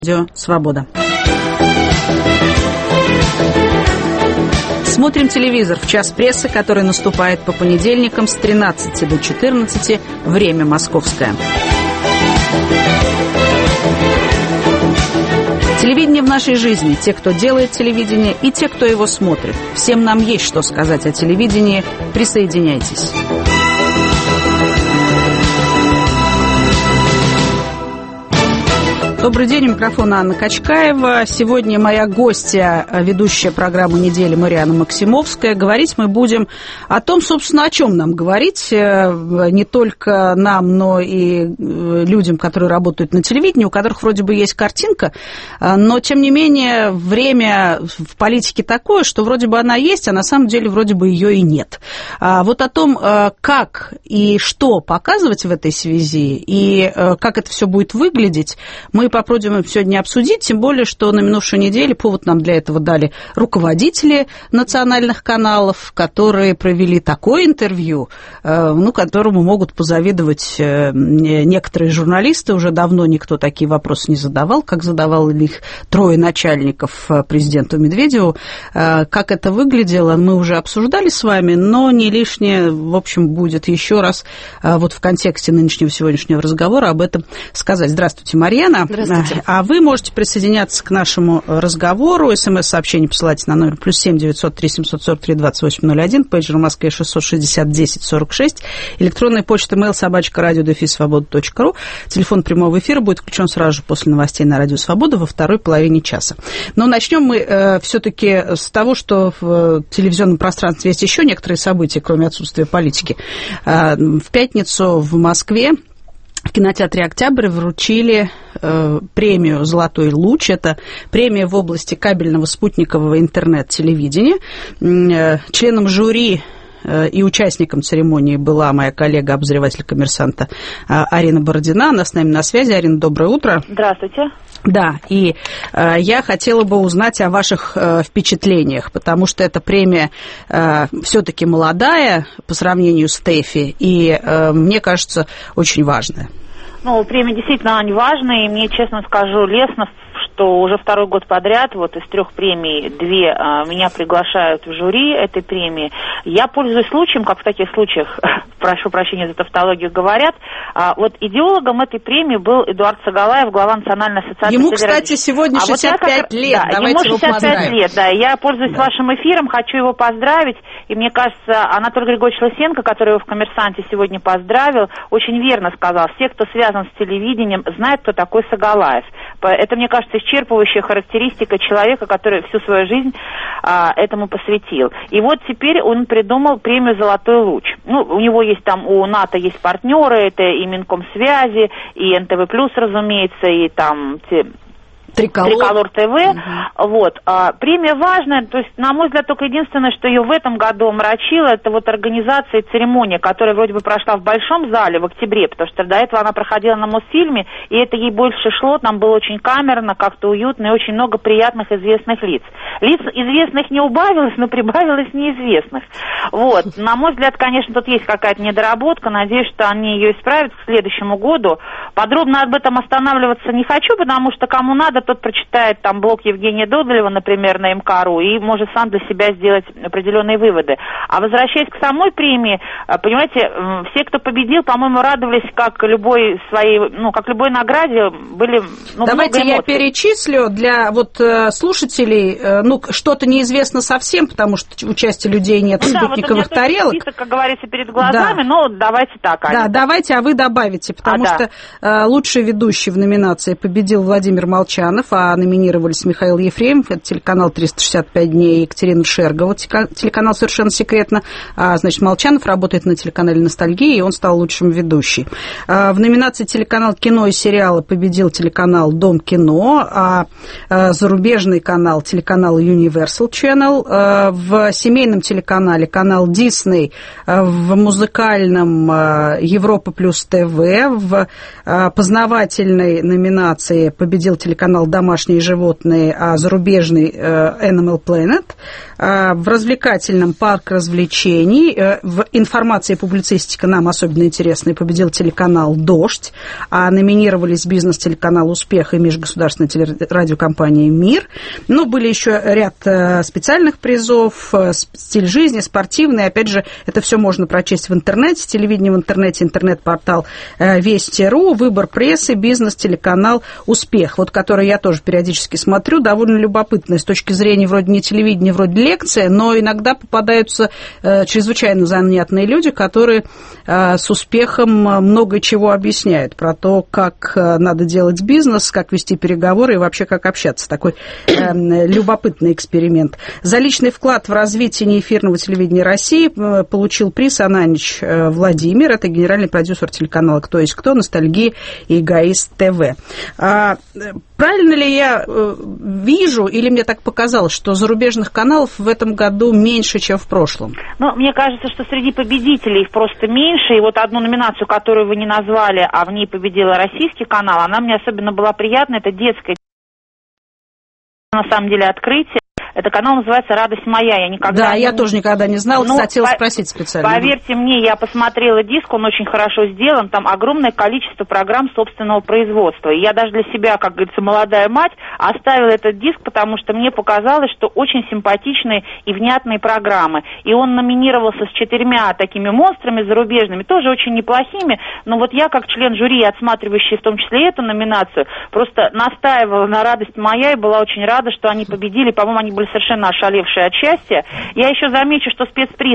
Радио «Свобода». Смотрим телевизор в час прессы, который наступает по понедельникам с 13 до 14, время московское. Телевидение в нашей жизни. Те, кто делает телевидение, и те, кто его смотрит. Всем нам есть что сказать о телевидении. Присоединяйтесь. Добрый день, у микрофона Анна Качкаева. Сегодня моя гостья, ведущая программы недели Марианна Максимовская. Говорить мы будем о том, собственно, о чем нам говорить. Не только нам, но и людям, которые работают на телевидении, у которых вроде бы есть картинка, но, тем не менее, время в политике такое, что вроде бы она есть, а на самом деле вроде бы ее и нет. Вот о том, как и что показывать в этой связи, и как это все будет выглядеть, мы попробуем сегодня обсудить, тем более, что на минувшей неделе повод нам для этого дали руководители национальных каналов, которые провели такое интервью, которому могут позавидовать некоторые журналисты. Уже давно никто такие вопросы не задавал, как задавал их трое начальников президенту Медведеву. Как это выглядело, мы уже обсуждали с вами, но не лишнее, в общем, будет еще раз вот в контексте нынешнего сегодняшнего разговора об этом сказать. Здравствуйте, Марьяна. Здравствуйте. А вы можете присоединяться к нашему разговору. СМС-сообщение посылайте на номер +7 903 743 2801, пейджер в Москве 660 10 46, электронная почта mail@radio-свобода.ру. Телефон прямого эфира будет включен сразу же после новостей на Радио Свобода во второй половине часа. Но начнем мы все-таки с того, что в телевизионном пространстве есть еще некоторые события, кроме отсутствия политики. В пятницу в Москве в кинотеатре «Октябрь» вручили премию «Золотой луч». Это премия в области кабельного спутникового интернет-телевидения. Членом жюри и участником церемонии была моя коллега, обозреватель «Коммерсанта» Арина Бородина. Она с нами на связи. Арина, доброе утро. Здравствуйте. Да, и я хотела бы узнать о ваших впечатлениях, потому что эта премия все-таки молодая по сравнению с ТЭФИ, и, мне кажется, очень важная. Ну, премия действительно очень важная, и мне, честно скажу, лестно, что уже второй год подряд, вот из 3 премий 2 меня приглашают в жюри этой премии. Я пользуюсь случаем, как в таких случаях, прошу прощения за тавтологию, говорят, вот идеологом этой премии был Эдуард Сагалаев, глава Национальной ассоциации. Ему, кстати, сегодня 65 лет. Да, давайте ему 65 лет, да. Я пользуюсь вашим эфиром, хочу его поздравить, и мне кажется, Анатолий Григорьевич Лысенко, который его в «Коммерсанте» сегодня поздравил, очень верно сказал, все, кто связан с телевидением, знают, кто такой Сагалаев. Это, мне кажется, исчерпывающая характеристика человека, который всю свою жизнь этому посвятил. И вот теперь он придумал премию «Золотой луч». Ну, у него есть там, у НАТО есть партнеры, это и Минкомсвязи, и НТВ+, разумеется, и там Триколор ТВ. Угу. Вот. Премия важная, то есть, на мой взгляд, только единственное, что ее в этом году омрачило, это вот организация и церемония, которая вроде бы прошла в Большом зале в октябре, потому что до этого она проходила на Мосфильме, и это ей больше шло, там было очень камерно, как-то уютно, и очень много приятных известных лиц. Лиц известных не убавилось, но прибавилось неизвестных. Вот. На мой взгляд, конечно, тут есть какая-то недоработка, надеюсь, что они ее исправят к следующему году. Подробно об этом останавливаться не хочу, потому что кому надо, тот прочитает там блог Евгения Додолева, например, на МК.ру, и может сам для себя сделать определенные выводы. А возвращаясь к самой премии, понимаете, все, кто победил, по-моему, радовались как любой своей, как любой награде, были Давайте я перечислю для вот слушателей, что-то неизвестно совсем, потому что участия людей нет, спутниковых тарелок. Список, как говорится, перед глазами, но давайте так. Да, давайте, а вы добавите, потому что лучший ведущий в номинации победил Владимир Молчанов, а номинировались Михаил Ефремов, это телеканал «365 дней», и Екатерина Шергова, телеканал «Совершенно секретно». Значит, Молчанов работает на телеканале «Ностальгия», и он стал лучшим ведущим. В номинации телеканал «Кино и сериалы» победил телеканал «Дом кино», а зарубежный канал, телеканал Universal Channel, в семейном телеканале канал Disney, в музыкальном Европа плюс ТВ, в познавательной номинации победил телеканал телеканал «Домашние животные», а зарубежный Animal Planet. В развлекательном «Парк развлечений». В информации и публицистика нам особенно интересной победил телеканал «Дождь», а номинировались бизнес-телеканал «Успех» и межгосударственная телерадиокомпания «Мир». Но были еще ряд специальных призов, стиль жизни, спортивный. Опять же, это все можно прочесть в интернете, телевидение в интернете, интернет-портал Вести.ру, выбор прессы, бизнес-телеканал «Успех», вот который я тоже периодически смотрю, довольно любопытно с точки зрения вроде не телевидения, вроде лекции, но иногда попадаются чрезвычайно занятные люди, которые с успехом много чего объясняют про то, как надо делать бизнес, как вести переговоры и вообще как общаться. Такой любопытный эксперимент. За личный вклад в развитие неэфирного телевидения России получил приз Ананич Владимир. Это генеральный продюсер телеканала «Кто есть кто», «Ностальгия» и «Эгоист ТВ». Правильно ли я вижу, или мне так показалось, что зарубежных каналов в этом году меньше, чем в прошлом? Ну, мне кажется, что среди победителей их просто меньше. И вот одну номинацию, которую вы не назвали, а в ней победила российский канал, она мне особенно была приятна. Это детская, на самом деле, открытие. Это канал называется «Радость моя». Я тоже никогда не знала, хотела спросить специально. Поверьте мне, я посмотрела диск, он очень хорошо сделан, там огромное количество программ собственного производства. И я даже для себя, как говорится, молодая мать, оставила этот диск, потому что мне показалось, что очень симпатичные и внятные программы. И он номинировался с 4 такими монстрами зарубежными, тоже очень неплохими, но вот я, как член жюри, отсматривающий в том числе эту номинацию, просто настаивала на «Радость моя» и была очень рада, что они победили. По-моему, они были совершенно ошалевшие от счастья. Я еще замечу, что спецприз,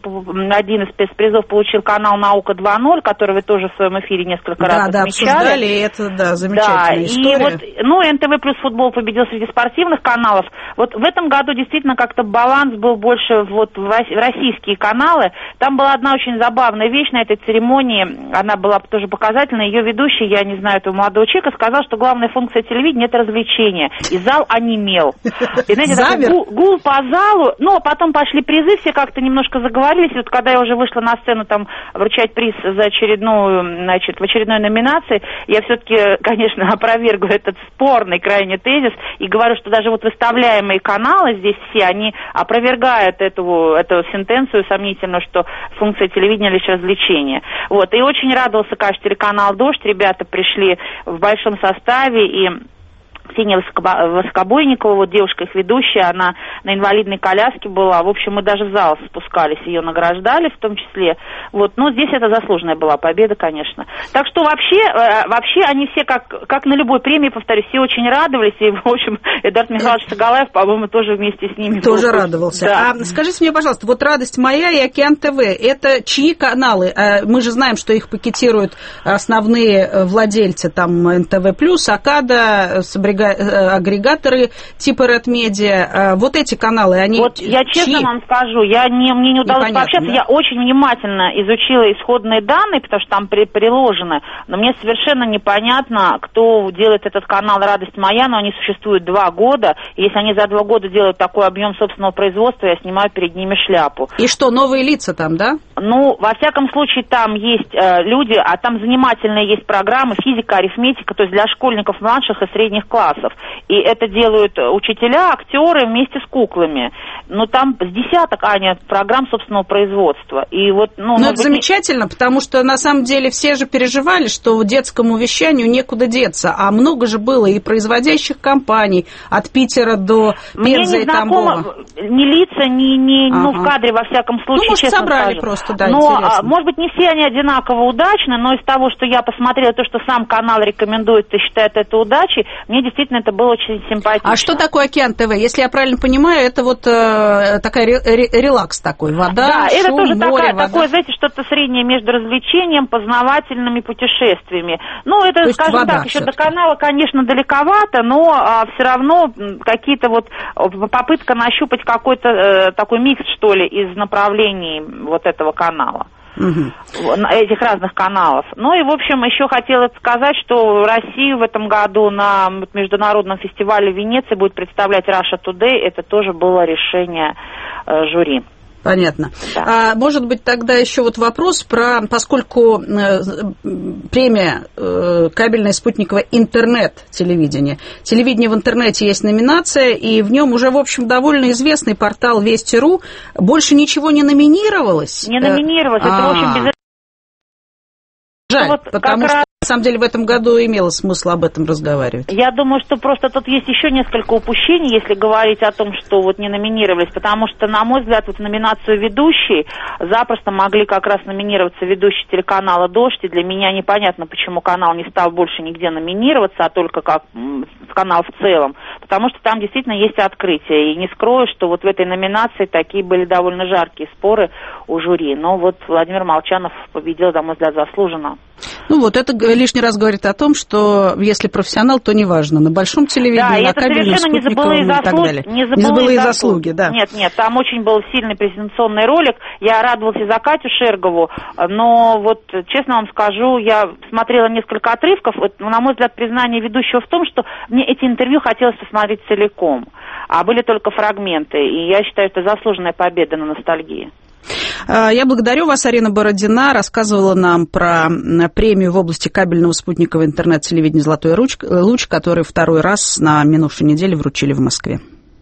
один из спецпризов получил канал «Наука 2.0», который вы тоже в своем эфире несколько раз отмечали. Обсуждали, и это замечательная история. И НТВ плюс футбол победил среди спортивных каналов. Вот в этом году действительно как-то баланс был больше в российские каналы. Там была одна очень забавная вещь на этой церемонии, она была тоже показательная. Ее ведущий, я не знаю этого молодого человека, сказал, что главная функция телевидения – это развлечение. И зал онемел. И, знаете, гул по залу, а потом пошли призы, все как-то немножко заговорились. И вот когда я уже вышла на сцену там вручать приз за в очередной номинации, я все-таки, конечно, опровергаю этот спорный крайне тезис и говорю, что даже вот выставляемые каналы здесь все, они опровергают эту сентенцию сомнительную, что функция телевидения лишь развлечение. Вот. И очень радовался, конечно, телеканал «Дождь». Ребята пришли в большом составе, и Ксения Воскобойникова, вот девушка их ведущая, она на инвалидной коляске была. В общем, мы даже в зал спускались, ее награждали в том числе. Вот, но здесь это заслуженная была победа, конечно. Так что вообще они все, как на любой премии, повторюсь, все очень радовались. И, в общем, Эдуард Михайлович Сагалаев, по-моему, тоже вместе с ними тоже радовался. Да. А скажите мне, пожалуйста, вот «Радость моя» и «Океан ТВ» — это чьи каналы? Мы же знаем, что их пакетируют основные владельцы, там, НТВ+, Акада, агрегаторы типа Red Media. Вот эти каналы, они вот я честно вам скажу, мне не удалось пообщаться. Да? Я очень внимательно изучила исходные данные, потому что там приложены, но мне совершенно непонятно, кто делает этот канал «Радость моя», но они существуют 2 года, и если они за 2 года делают такой объем собственного производства, я снимаю перед ними шляпу. И что, новые лица там, да? Ну, во всяком случае, там есть люди, а там занимательные есть программы, физика, арифметика, то есть для школьников младших и средних классов. И это делают учителя, актеры вместе с куклами. Но там с десяток, Аня, программ собственного производства. И вот, это замечательно, потому что на самом деле все же переживали, что детскому вещанию некуда деться. А много же было и производящих компаний от Питера до Пензы и Тамбова. Ни лица, ни в кадре, во всяком случае, может, честно собрали скажу. Просто, да, но, интересно. Может быть, не все они одинаково удачны, но из того, что я посмотрела, то, что сам канал рекомендует и считает это удачей, мне действительно это было очень симпатично. А что такое «Океан ТВ»? Если я правильно понимаю, это вот такая релакс такой, вода, да, шум, это тоже море, такое, знаете, что-то среднее между развлечением, познавательными путешествиями. Это, скажем так, еще до канала, конечно, далековато, но все равно какие-то вот попытка нащупать какой-то такой микс, что ли, из направлений вот этого канала. Этих разных каналов. И, в общем, еще хотела сказать, что Россию в этом году на международном фестивале в Венеции будет представлять Russia Today. Это тоже было решение жюри. Понятно. Да. Может быть, тогда еще вот вопрос поскольку премия кабельное спутниковое интернет-телевидение. Телевидение в интернете есть номинация, и в нем уже, в общем, довольно известный портал Вести.ру. Больше ничего не номинировалось? Не номинировалось, это, в общем, без... Жаль, вот потому что, на самом деле, в этом году имело смысл об этом разговаривать. Я думаю, что просто тут есть еще несколько упущений, если говорить о том, что вот не номинировались, потому что, на мой взгляд, вот в номинацию ведущий запросто могли как раз номинироваться ведущие телеканала «Дождь», и для меня непонятно, почему канал не стал больше нигде номинироваться, а только как канал в целом, потому что там действительно есть открытие, и не скрою, что вот в этой номинации такие были довольно жаркие споры у жюри, но вот Владимир Молчанов победил, на мой взгляд, заслуженно. Ну вот, это лишний раз говорит о том, что если профессионал, то неважно, на большом телевидении, да, на кабельном, спутниковом и так далее. Не забыла и заслуги, да. Нет, там очень был сильный презентационный ролик, я радовалась и за Катю Шергову, но вот, честно вам скажу, я смотрела несколько отрывков, на мой взгляд, признание ведущего в том, что мне эти интервью хотелось посмотреть целиком, а были только фрагменты, и я считаю, это заслуженная победа на ностальгии. Я благодарю вас, Арина Бородина, рассказывала нам про премию в области кабельного спутникового интернет-телевидения «Золотой луч», который второй раз на минувшей неделе вручили в Москве.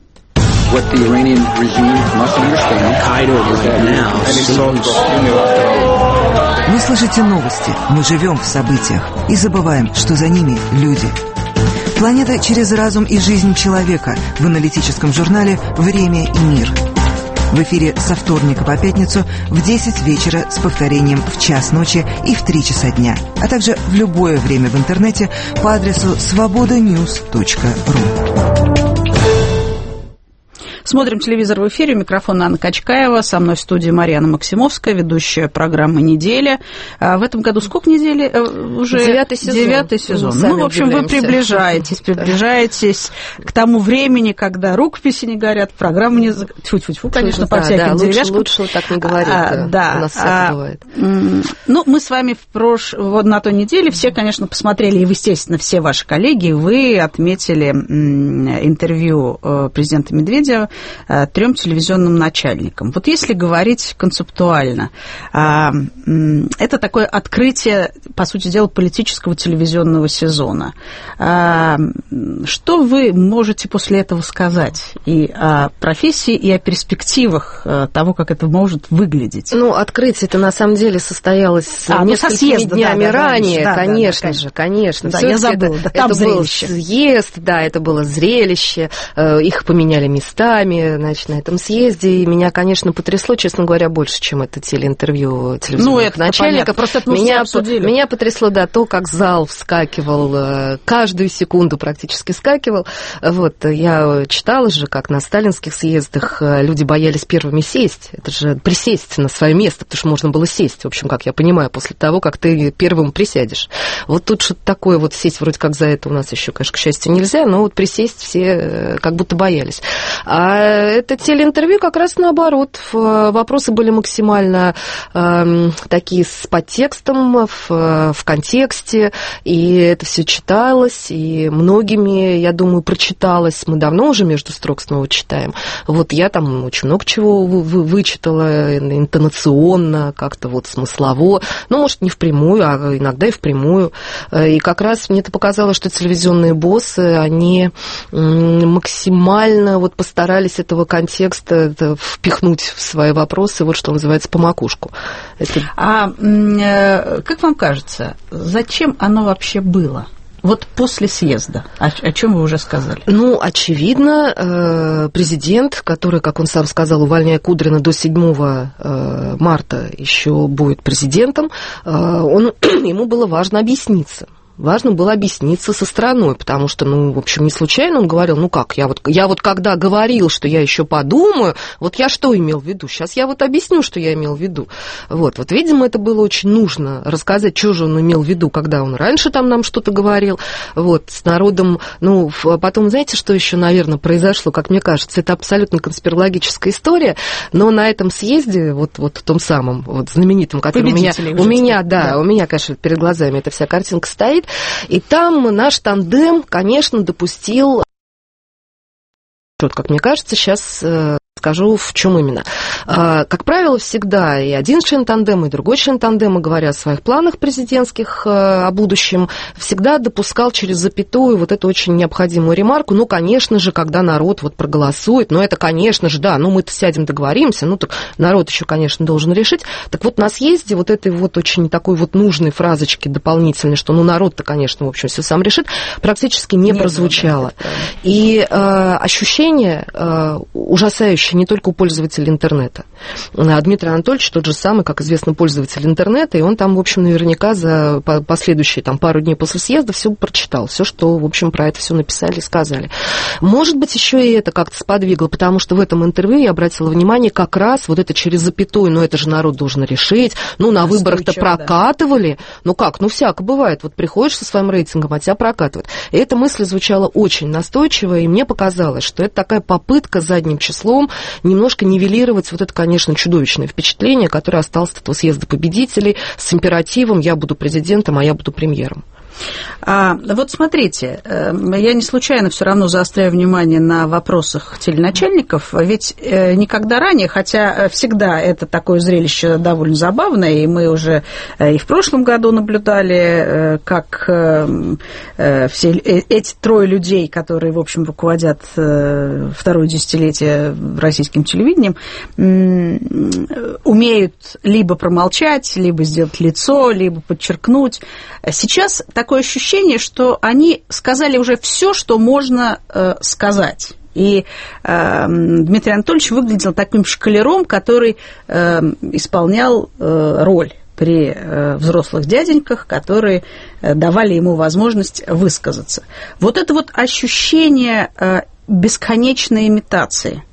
Вы слышите новости, мы живем в событиях и забываем, что за ними люди. Планета через разум и жизнь человека в аналитическом журнале «Время и мир». В эфире со вторника по пятницу в 10 вечера с повторением в час ночи и в 3 часа дня, а также в любое время в интернете по адресу svobodanews.ru. Смотрим телевизор в эфире. Микрофон Анна Качкаева. Со мной в студии Марьяна Максимовская, ведущая программы «Неделя». В этом году сколько недель уже? 9-й сезон. 9-й сезон. Ну, в общем, вы приближаетесь к тому времени, когда рукописи не горят, программы не... Тьфу-тьфу, конечно, по всяким деревяшкам. Лучше так не говорить. Да. У нас всякое бывает. Ну, мы с вами вот на той неделе все, конечно, посмотрели, и, естественно, все ваши коллеги, вы отметили интервью президента Медведева 3 телевизионным начальникам. Вот если говорить концептуально, это такое открытие, по сути дела, политического телевизионного сезона. Что вы можете после этого сказать и о профессии, и о перспективах того, как это может выглядеть? Ну, открытие-то на самом деле состоялось несколькими днями ранее, конечно. Да, я забыла, это был съезд, да, это было зрелище, их поменяли местами, значит, на этом съезде, и меня, конечно, потрясло, честно говоря, больше, чем это телеинтервью телевизионных начальников. Меня потрясло, да, то, как зал вскакивал, каждую секунду практически вскакивал. Вот, я читала же, как на сталинских съездах люди боялись первыми сесть, это же присесть на свое место, потому что можно было сесть, в общем, как я понимаю, после того, как ты первым присядешь. Вот тут что-то такое, вот сесть вроде как за это у нас еще, конечно, к счастью, нельзя, но вот присесть все как будто боялись. А это телеинтервью как раз наоборот. Вопросы были максимально такие с подтекстом, в контексте, и это все читалось, и многими, я думаю, прочиталось. Мы давно уже между строк снова читаем. Вот я там очень много чего вычитала, интонационно, как-то вот смыслово. Ну, может, не впрямую, а иногда и впрямую. И как раз мне это показало, что телевизионные боссы, они максимально вот постарались этого контекста впихнуть в свои вопросы, вот что называется, по макушку. Как вам кажется, зачем оно вообще было? Вот после съезда, о чем вы уже сказали? Ну, очевидно, президент, который, как он сам сказал, увольняя Кудрина до 7 марта еще будет президентом, ему было важно объясниться. Важно было объясниться со стороной, потому что, в общем, не случайно он говорил, я вот когда говорил, что я еще подумаю, вот я что имел в виду? Сейчас я вот объясню, что я имел в виду. Вот, видимо, это было очень нужно рассказать, что же он имел в виду, когда он раньше там нам что-то говорил, вот, с народом, потом, знаете, что еще, наверное, произошло, как мне кажется, это абсолютно конспирологическая история, но на этом съезде, вот в том самом, вот знаменитом, который у меня, конечно, перед глазами эта вся картинка стоит, и там наш тандем, конечно, допустил, как мне кажется, сейчас скажу, в чем именно. Как правило, всегда и один член тандема, и другой член тандема, говоря о своих планах президентских, о будущем, всегда допускал через запятую вот эту очень необходимую ремарку: ну, конечно же, когда народ вот проголосует, ну, это, конечно же, да, ну, мы-то сядем, договоримся, ну, так народ еще, конечно, должен решить. Так вот, на съезде вот этой вот очень такой вот нужной фразочки дополнительной, что, ну, народ-то, конечно, в общем, все сам решит, практически не прозвучало. И ощущение ужасающее не только у пользователей интернета. Дмитрий Анатольевич тот же самый, как известно, пользователь интернета, и он там, в общем, наверняка за последующие там пару дней после съезда все прочитал, все, что, в общем, про это все написали и сказали. Может быть, еще и это как-то сподвигло, потому что в этом интервью я обратила внимание как раз вот это через запятую, ну, это же народ должен решить, ну, на выборах-то прокатывали, ну, как, ну, всяко бывает, вот приходишь со своим рейтингом, а тебя прокатывают. И эта мысль звучала очень настойчиво, и мне показалось, что это такая попытка задним числом немножко нивелировать вот это, конечно, чудовищное впечатление, которое осталось от этого съезда победителей с императивом «я буду президентом, а я буду премьером». Вот смотрите, я не случайно все равно заостряю внимание на вопросах теленачальников, ведь никогда ранее, хотя всегда это такое зрелище довольно забавное, и мы уже и в прошлом году наблюдали, как все эти трое людей, которые, в общем, руководят второе десятилетие российским телевидением, умеют либо промолчать, либо сделать лицо, либо подчеркнуть. Сейчас такое ощущение, что они сказали уже все, что можно сказать. И Дмитрий Анатольевич выглядел таким шкалером, который исполнял роль при взрослых дяденьках, которые давали ему возможность высказаться. Вот это вот ощущение бесконечной имитации.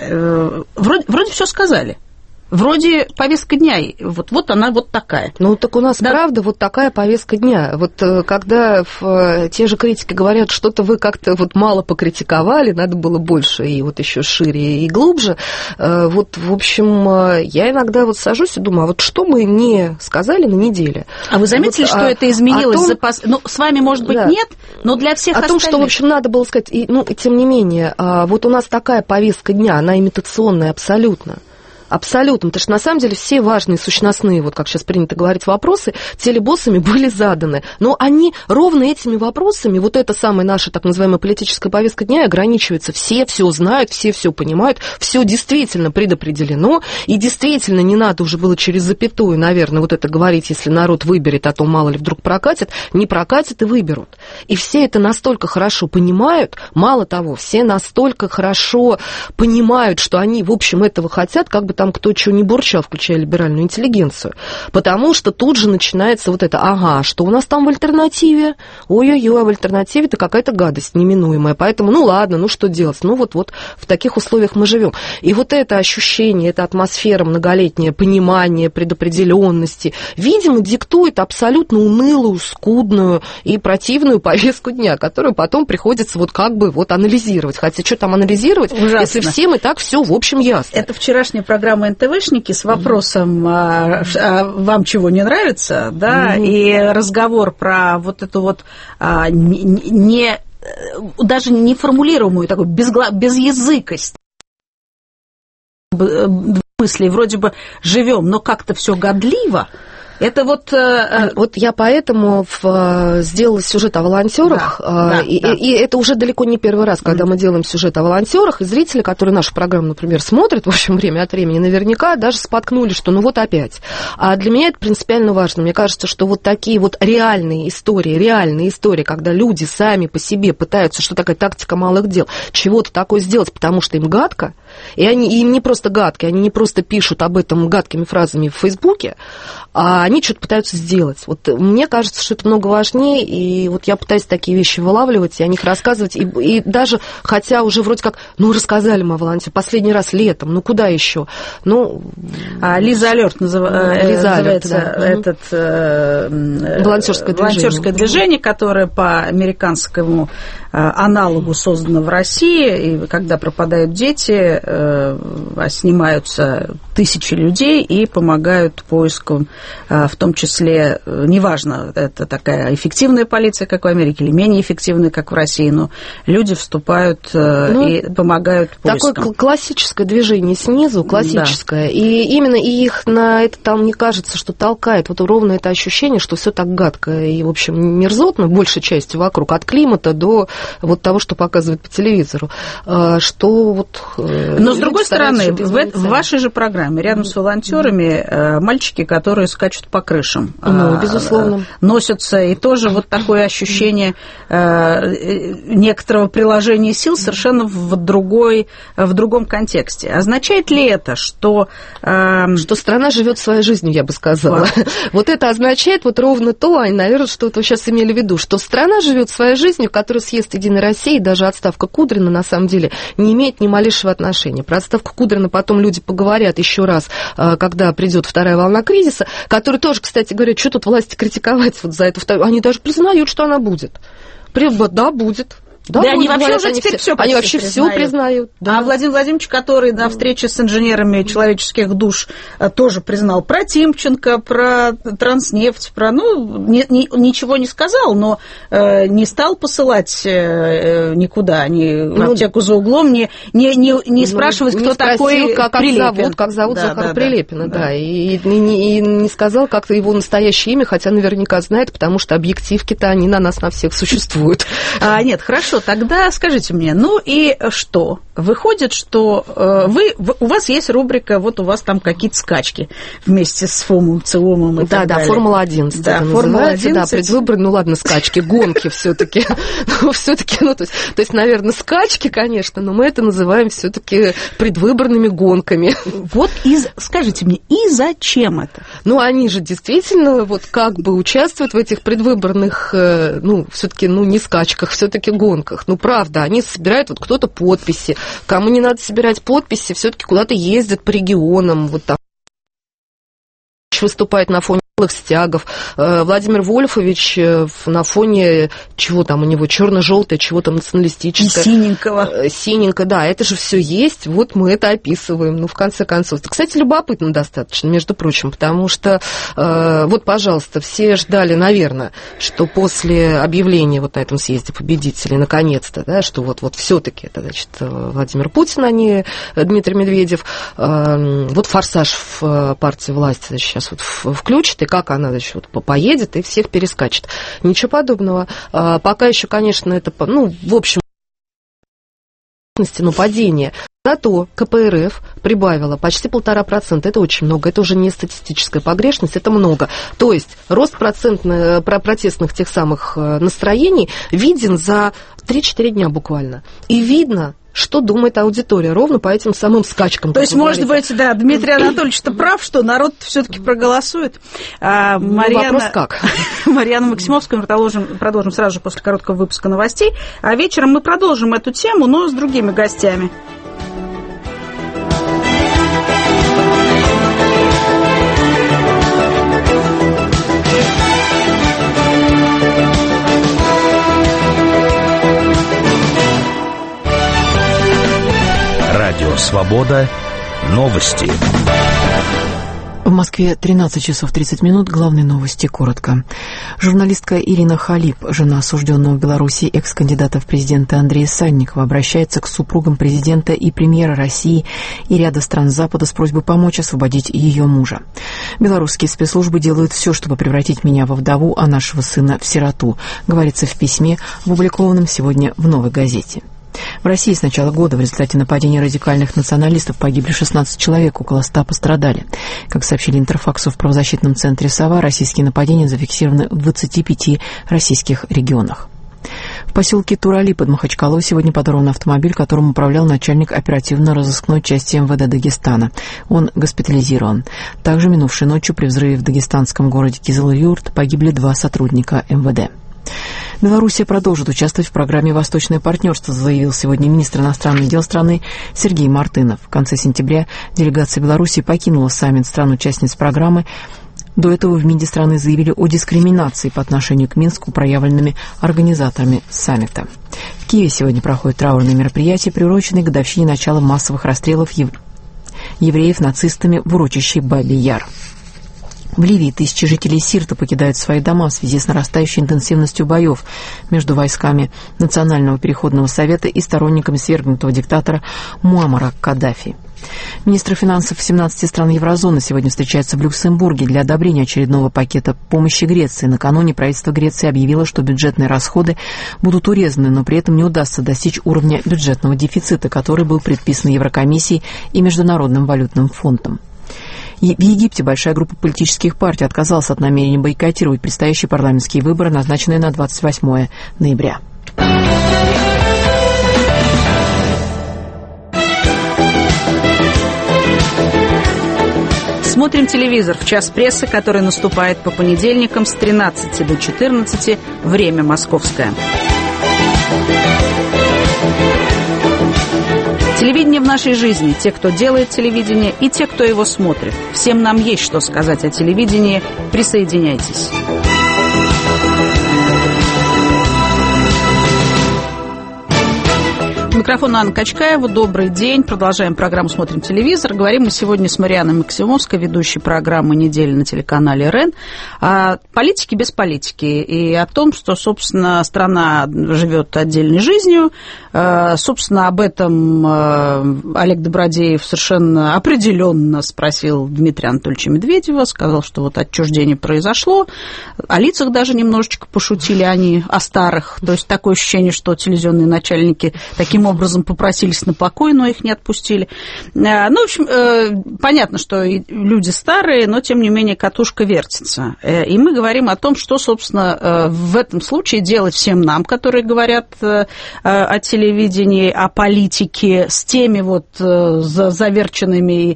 Вроде все сказали. Вроде повестка дня, вот она вот такая. Ну, так у нас, да, правда, вот такая повестка дня. Вот когда те же критики говорят, что-то вы как-то вот мало покритиковали, надо было больше и вот еще шире и глубже, вот, в общем, я иногда вот сажусь и думаю, а вот что мы не сказали на неделе? А вы заметили, вот, что это изменилось? Ну, с вами, может быть, да, нет, но для всех остальных... О том, что, в общем, надо было сказать, и тем не менее, вот у нас такая повестка дня, она имитационная абсолютно. Абсолютно, потому что на самом деле все важные, сущностные, вот как сейчас принято говорить, вопросы телебоссами были заданы. Но они ровно этими вопросами, вот эта самая наша так называемая политическая повестка дня, ограничивается. Все знают, все понимают, все действительно предопределено, и действительно не надо уже было через запятую, наверное, вот это говорить, если народ выберет, а то мало ли вдруг прокатит, не прокатит и выберут. И все это настолько хорошо понимают, мало того, все настолько хорошо понимают, что они, в общем, этого хотят, как бы там кто чего не бурчал, включая либеральную интеллигенцию. Потому что тут же начинается вот это, ага, что у нас там в альтернативе? Ой-ой-ой, в альтернативе-то какая-то гадость неминуемая. Поэтому, ну ладно, ну что делать? Ну вот в таких условиях мы живем. И вот это ощущение, эта атмосфера многолетнее, понимание предопределенности, видимо, диктует абсолютно унылую, скудную и противную повестку дня, которую потом приходится вот как бы вот анализировать. Хотя что там анализировать, ужасно, если всем и так все в общем ясно. Это вчерашняя программа НТВшники с вопросом «Вам чего не нравится?», да, и разговор про вот эту вот даже не формулируемую такую безязыкость мыслей, вроде бы живем, но как-то все годливо. Это вот я поэтому сделала сюжет о волонтерах, и это уже далеко не первый раз, когда мы делаем сюжет о волонтерах, и зрители, которые нашу программу, например, смотрят, в общем, время от времени, наверняка даже споткнулись, что ну вот опять. А для меня это принципиально важно. Мне кажется, что вот такие вот реальные истории, когда люди сами по себе пытаются, что такая тактика малых дел, чего-то такое сделать, потому что им гадко, и им не просто гадко, они не просто пишут об этом гадкими фразами в Фейсбуке, а они что-то пытаются сделать. Вот мне кажется, что это много важнее, и вот я пытаюсь такие вещи вылавливать и о них рассказывать, и даже, хотя уже вроде как, ну, рассказали мы о волонтере последний раз летом, ну, куда еще? Ну, Лиза Алерт называется волонтерское движение, которое по американскому аналогу, созданного в России, и когда пропадают дети, снимаются тысячи людей и помогают поискам, в том числе, неважно, это такая эффективная полиция, как в Америке, или менее эффективная, как в России, но люди вступают и помогают поискам. Такое классическое движение снизу, классическое, да. И именно их на это там не кажется, что толкает. Вот ровно это ощущение, что все так гадко и, в общем, мерзотно, большей частью вокруг, от климата до вот того, что показывают по телевизору. Что вот... Но, с другой стороны, в вашей же программе рядом с волонтерами мальчики, которые скачут по крышам. Безусловно. Носятся, и тоже вот такое ощущение некоторого приложения сил совершенно в другом контексте. Означает ли это, что страна живет своей жизнью, я бы сказала. Вот это означает вот ровно то, наверное, что вы сейчас имели в виду, что страна живет своей жизнью, которую съест Единая Россия, и даже отставка Кудрина, на самом деле, не имеет ни малейшего отношения. Про отставку Кудрина потом люди поговорят еще раз, когда придет вторая волна кризиса, которые тоже, кстати говоря, что тут власти критиковать вот за эту вторую... Они даже признают, что она будет. Да, будет. Да, они вообще уже теперь все они вообще все признают. Да. А Владимир Владимирович, который на встрече с инженерами человеческих душ тоже признал про Тимченко, про Транснефть, ничего не сказал, но не стал посылать никуда, ни в аптеку за углом, не спрашивать, кто такой Прилепин. Как зовут Захара Прилепина, да. И не сказал как-то его настоящее имя, хотя наверняка знает, потому что объективки-то они на нас на всех существуют. Нет, хорошо. Тогда скажите мне, и что? Выходит, что у вас есть рубрика, вот у вас там какие-то скачки вместе с ФОМом, ЦИОМом и так далее. Формула-11 это называется. Да, предвыборные, ладно, скачки, гонки все-таки. То есть, наверное, скачки, конечно, но мы это называем все-таки предвыборными гонками. Вот скажите мне, и зачем это? Они же действительно вот как бы участвуют в этих предвыборных, все-таки, не скачках, все-таки гонках. Правда, они собирают вот кто-то подписи. Кому не надо собирать подписи, все-таки куда-то ездят по регионам, вот там выступает на фоне стягов. Владимир Вольфович на фоне чего там у него, черно-желтое, чего-то националистическое. И синенького, да, это же все есть, вот мы это описываем, в конце концов. Кстати, любопытно достаточно, между прочим, потому что, вот, пожалуйста, все ждали, наверное, что после объявления вот на этом съезде победителей, наконец-то, да, что вот все-таки это, значит, Владимир Путин, а не Дмитрий Медведев, вот форсаж в партии власти, значит, сейчас вот включит, и как она, значит, поедет и всех перескачет. Ничего подобного. Пока еще, конечно, это, в общем, падение. Зато КПРФ прибавила почти 1,5%. Это очень много. Это уже не статистическая погрешность, это много. То есть рост протестных тех самых настроений виден за 3-4 дня буквально. И видно, что думает аудитория ровно по этим самым скачкам. То есть, может быть, да, Дмитрий Анатольевич-то прав, что народ все-таки проголосует. Вопрос как? Марьяна Максимовская мы продолжим сразу же после короткого выпуска новостей. А вечером мы продолжим эту тему, но с другими гостями. Радио «Свобода». Новости. В Москве 13 часов 30 минут. Главные новости коротко. Журналистка Ирина Халип, жена осужденного в Беларуси экс-кандидата в президенты Андрея Санникова, обращается к супругам президента и премьера России и ряда стран Запада с просьбой помочь освободить ее мужа. Белорусские спецслужбы делают все, чтобы превратить меня во вдову, а нашего сына в сироту, говорится в письме, опубликованном сегодня в «Новой газете». В России с начала года в результате нападения радикальных националистов погибли 16 человек, около 100 пострадали. Как сообщили Интерфаксу в правозащитном центре «Сова», российские нападения зафиксированы в 25 российских регионах. В поселке Турали под Махачкалой сегодня подорван автомобиль, которым управлял начальник оперативно-розыскной части МВД Дагестана. Он госпитализирован. Также минувшей ночью при взрыве в дагестанском городе Кизыл-Юрт погибли 2 сотрудника МВД. Белоруссия продолжит участвовать в программе «Восточное партнерство», заявил сегодня министр иностранных дел страны Сергей Мартынов. В конце сентября делегация Беларуси покинула саммит стран-участниц программы До этого в МИДе страны заявили о дискриминации по отношению к Минску, проявленными организаторами саммита. В Киеве сегодня проходит траурное мероприятие, приуроченное к годовщине начала массовых расстрелов евреев нацистами в урочище Баби-Яр. В Ливии тысячи жителей Сирта покидают свои дома в связи с нарастающей интенсивностью боев между войсками Национального переходного совета и сторонниками свергнутого диктатора Муаммара Каддафи. Министры финансов 17 стран еврозоны сегодня встречаются в Люксембурге для одобрения очередного пакета помощи Греции. Накануне правительство Греции объявило, что бюджетные расходы будут урезаны, но при этом не удастся достичь уровня бюджетного дефицита, который был предписан Еврокомиссией и Международным валютным фондом. В Египте большая группа политических партий отказалась от намерения бойкотировать предстоящие парламентские выборы, назначенные на 28 ноября. Смотрим телевизор в час прессы, который наступает по понедельникам с 13 до 14, время московское. Телевидение в нашей жизни. Те, кто делает телевидение, и те, кто его смотрит. Всем нам есть что сказать о телевидении. Присоединяйтесь. Микрофон Анна Качкаева. Добрый день. Продолжаем программу «Смотрим телевизор». Говорим мы сегодня с Марианной Максимовской, ведущей программы «Неделя» на телеканале РЕН. О политике без политики и о том, что, собственно, страна живет отдельной жизнью. Собственно, об этом Олег Добродеев совершенно определенно спросил Дмитрия Анатольевича Медведева, сказал, что вот отчуждение произошло. О лицах даже немножечко пошутили они, о старых. То есть такое ощущение, что телевизионные начальники таким образом попросились на покой, но их не отпустили. Ну, в общем, понятно, что люди старые, но, тем не менее, катушка вертится. И мы говорим о том, что, собственно, в этом случае делать всем нам, которые говорят о телевидении, о политике, с теми вот заверченными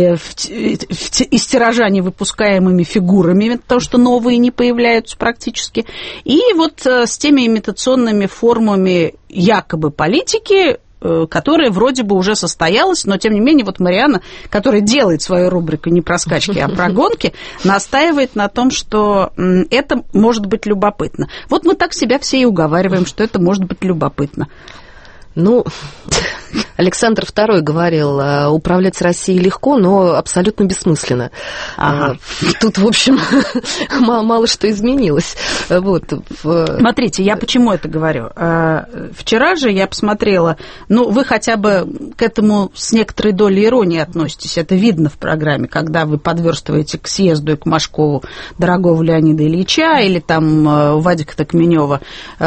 из тиража невыпускаемыми фигурами, потому что новые не появляются практически, и вот с теми имитационными формами якобы политики, которая вроде бы уже состоялась, но, тем не менее, вот Марианна, которая делает свою рубрику не про скачки, а про гонки, настаивает на том, что это может быть любопытно. Вот мы так себя все и уговариваем, что это может быть любопытно. Ну, Александр II говорил, управлять Россией легко, но абсолютно бессмысленно. Ага. Тут, в общем, мало что изменилось. Вот. Смотрите, я почему это говорю. Вчера же я посмотрела, ну, вы хотя бы к этому с некоторой долей иронии относитесь, это видно в программе, когда вы подверстываете к съезду и к Машкову дорогого Леонида Ильича, или там Вадика Токменева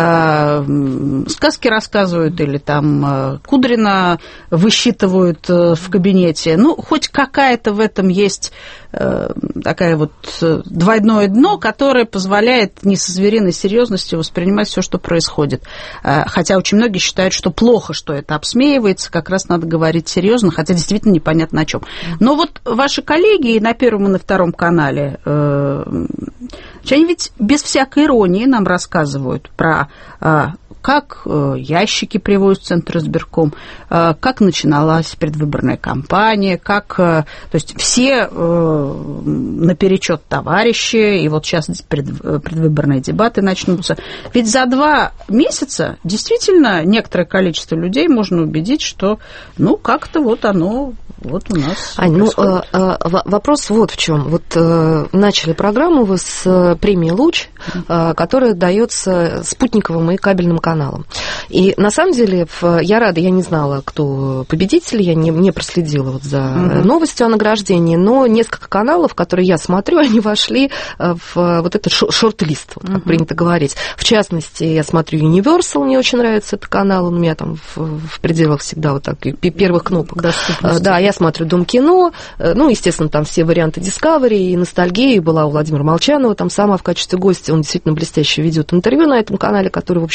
сказки рассказывают, или там Кудрина высчитывают в кабинете. Ну, хоть какая-то в этом есть такая вот двойное дно, которое позволяет не со звериной серьезностью воспринимать все, что происходит. Хотя очень многие считают, что плохо, что это обсмеивается, как раз надо говорить серьезно, хотя действительно непонятно о чем. Но вот ваши коллеги на Первом и на Втором канале, они ведь без всякой иронии нам рассказывают про как ящики привозят в Центр избирком, как начиналась предвыборная кампания, как, то есть все наперечет товарищи, и вот сейчас предвыборные дебаты начнутся. Ведь за 2 месяца действительно некоторое количество людей можно убедить, что, ну, как-то вот оно вот у нас. Ань, вопрос вот в чем. Вот начали программу вы с премии «Луч», которая дается спутниковым и кабельным каналам. И на самом деле я рада, я не знала, кто победитель, я не проследила вот за новостью о награждении, но несколько каналов, которые я смотрю, они вошли в вот этот шорт-лист, как принято говорить. В частности, я смотрю Universal, мне очень нравится этот канал, он у меня там в пределах всегда вот так первых кнопок. Да, я смотрю Дом кино, ну, естественно, там все варианты Discovery и ностальгии, была у Владимира Молчанова там сама в качестве гостя, он действительно блестяще ведет интервью на этом канале, который, в общем, может быть,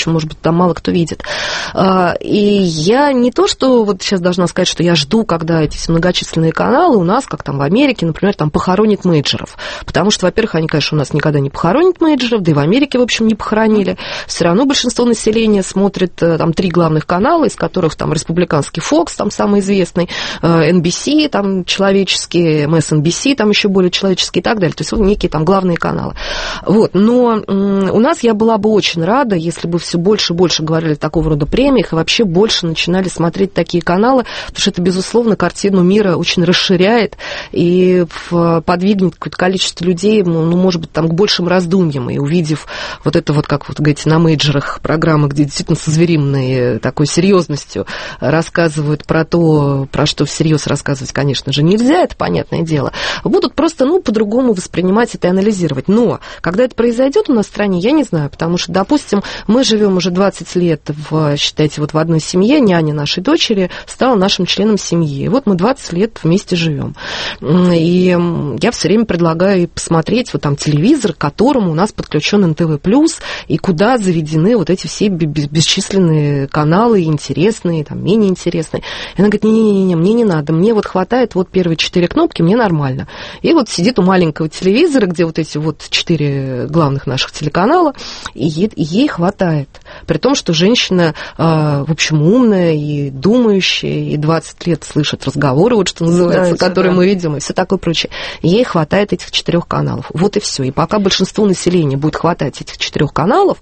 там мало кто видит. И я не то, что вот сейчас должна сказать, что я жду, когда эти многочисленные каналы у нас, как там в Америке, например, там похоронят мейджеров. Потому что, во-первых, они, конечно, у нас никогда не похоронят мейджеров, да и в Америке, в общем, не похоронили. Все равно большинство населения смотрит там 3 главных канала, из которых там республиканский Fox, там самый известный, NBC, там человеческие, MSNBC, там еще более человеческие и так далее. То есть вот некие там главные каналы. Вот. Но у нас я была бы очень рада, если бы все больше и больше говорили о такого рода премиях и вообще больше начинали смотреть такие каналы, потому что это, безусловно, картину мира очень расширяет и подвигнет какое-то количество людей, ну, может быть, там к большим раздумьям. И увидев вот это вот, как вы говорите, на мейджерах программы, где действительно со звериной такой серьезностью рассказывают про то, про что всерьез рассказывать, конечно же, нельзя, это понятное дело, будут просто, ну, по-другому воспринимать это и анализировать. Но когда это произойдет у нас в стране, я не знаю, потому что, допустим, мы живем уже 20 лет, считайте, вот в одной семье, няня нашей дочери стала нашим членом семьи. И вот мы 20 лет вместе живем. И я все время предлагаю посмотреть вот там телевизор, к которому у нас подключен НТВ+, и куда заведены вот эти все бесчисленные каналы, интересные, там, менее интересные. И она говорит, не-не-не, мне не надо, мне вот хватает вот первые 4 кнопки, мне нормально. И вот сидит у маленького телевизора, где вот эти вот 4 главных наших телеканала, и ей хватает. При том, что женщина, в общем, умная и думающая, и 20 лет слышит разговоры, вот что называется, которые мы видим, и все такое прочее. Ей хватает этих 4 каналов. Вот и все. И пока большинству населения будет хватать этих 4 каналов,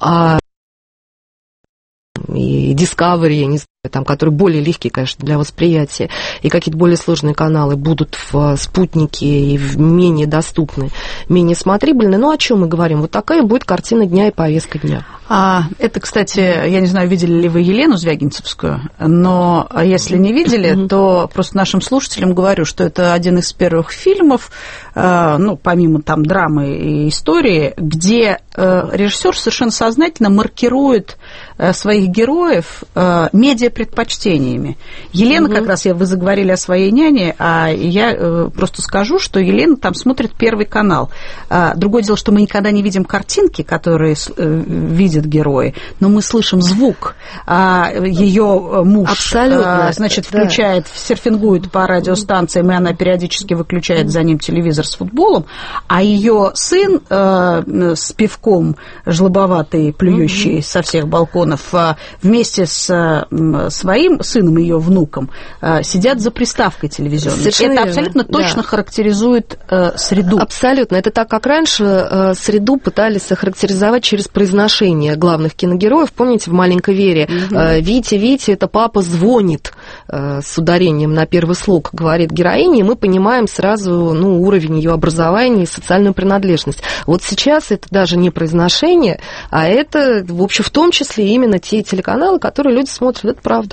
и Discovery, я не знаю, там, которые более легкие, конечно, для восприятия, и какие-то более сложные каналы будут в спутнике и менее доступны, менее смотрибельны. Ну, о чем мы говорим? Вот такая будет картина дня и повестка дня. Это, кстати, я не знаю, видели ли вы Елену Звягинцевскую, но если не видели, то просто нашим слушателям говорю, что это один из первых фильмов, ну, помимо там драмы и истории, где режиссер совершенно сознательно маркирует своих героев медиапредпочтениями. Елена, как раз вы заговорили о своей няне, а я просто скажу, что Елена там смотрит Первый канал. Другое дело, что мы никогда не видим картинки, которые видят герои, но мы слышим звук. Ее муж, значит, включает, серфингует по радиостанциям, и она периодически выключает за ним телевизор с футболом, а ее сын с пивком жлобоватый, плюющий со всех балконов, вместе с своим сыном, ее внуком, сидят за приставкой телевизионной. Совершенно это абсолютно точно характеризует среду. Абсолютно. Это так, как раньше среду пытались охарактеризовать через произношение главных киногероев. Помните, в «Маленькой Вере» «Витя, Витя, это папа звонит», с ударением на первый слог говорит героиня, и мы понимаем сразу, ну, уровень ее образования и социальную принадлежность. Вот сейчас это даже не произношение, а это, в общем, в том числе именно те телеканалы, которые люди смотрят. Это правда.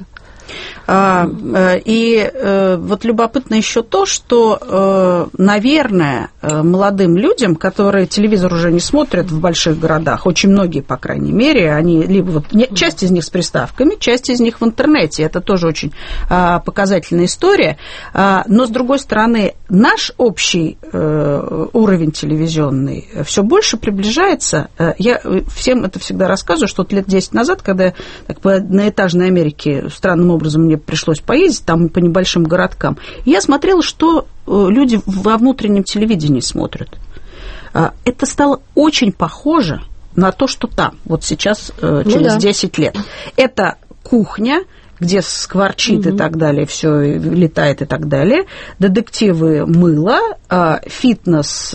И вот любопытно еще то, что, наверное, молодым людям, которые телевизор уже не смотрят в больших городах, очень многие, по крайней мере, они либо вот, часть из них с приставками, часть из них в интернете, это тоже очень показательная история, но, с другой стороны, наш общий уровень телевизионный все больше приближается. Я всем это всегда рассказываю, что лет 10 назад, когда так, по одноэтажной Америке странным образом мне пришлось поездить там по небольшим городкам, и я смотрела, что люди во внутреннем телевидении смотрят. Это стало очень похоже на то, что там, вот сейчас, через 10 лет. Это кухня, где скворчит и так далее, все летает и так далее, детективы мыло, фитнес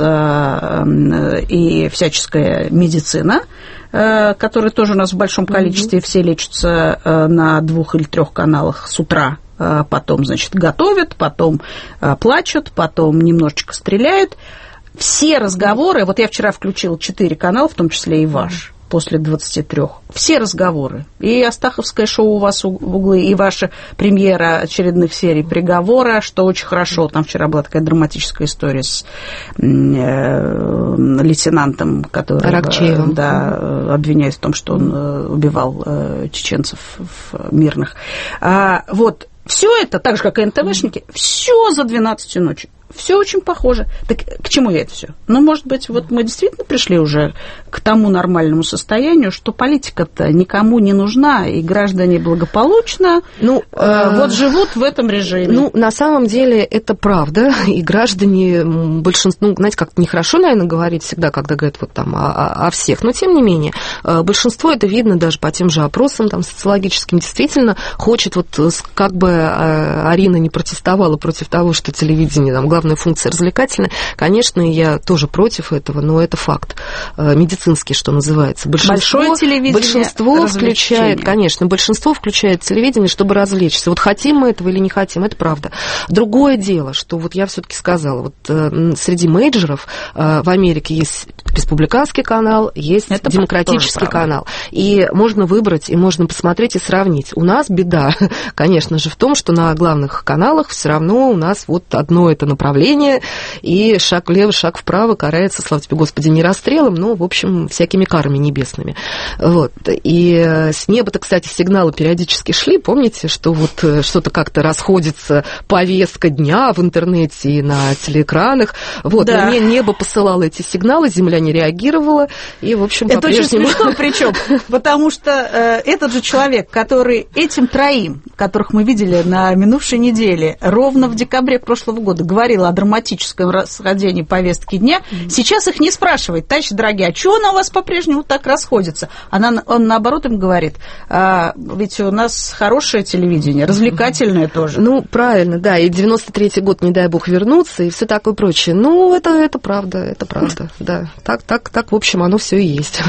и всяческая медицина, которые тоже у нас в большом количестве, все лечатся на 2 или 3 каналах с утра, потом, значит, готовят, потом плачут, потом немножечко стреляют. Все разговоры, вот я вчера включила 4 канала, в том числе и ваш, после 23. Все разговоры. И Астаховское шоу у вас в углы, и ваша премьера очередных серий «Приговора», что очень хорошо. Там вчера была такая драматическая история с лейтенантом, который обвиняет в том, что он убивал чеченцев мирных. Вот. Все это, так же, как и НТВшники, все за 12 ночи. все очень похоже. Так к чему я это все? Ну, может быть, вот мы действительно пришли уже к тому нормальному состоянию, что политика-то никому не нужна, и граждане благополучно вот живут в этом режиме. Ну, на самом деле, это правда, и граждане, большинство, знаете, как-то нехорошо, наверное, говорить всегда, когда говорят вот там о всех, но тем не менее, большинство, это видно даже по тем же опросам там, социологическим, действительно хочет, вот как бы Арина не протестовала против того, что телевидение, там, главная функция развлекательная, конечно, я тоже против этого, но это факт медицинский, что называется. Большое телевидение, большинство включает, конечно, большинство включает телевидение, чтобы развлечься. Вот хотим мы этого или не хотим, это правда. Другое дело, что вот я все-таки сказала, вот среди мейджоров в Америке есть республиканский канал, есть это демократический канал. И можно выбрать, и можно посмотреть и сравнить. У нас беда, конечно же, в том, что на главных каналах все равно у нас вот одно это направление, и шаг влево, шаг вправо карается, слава тебе, Господи, не расстрелом, но, в общем, всякими карами небесными. Вот. И с неба-то, кстати, сигналы периодически шли, помните, что вот что-то как-то расходится повестка дня в интернете и на телеэкранах. Вот. Да. Но небо посылало эти сигналы, земля не реагировала, и, в общем, это очень смешно, причем, потому что этот же человек, который этим троим, которых мы видели на минувшей неделе, ровно в декабре прошлого года говорил о драматическом расхождении повестки дня, сейчас их не спрашивает: товарищи дорогие, а чего она у вас по-прежнему так расходится? Он наоборот им говорит: ведь у нас хорошее телевидение, развлекательное тоже. Ну, правильно, да, и 93-й год, не дай бог, вернуться, и все такое прочее. Ну, это правда, да. Так, в общем, оно все и есть.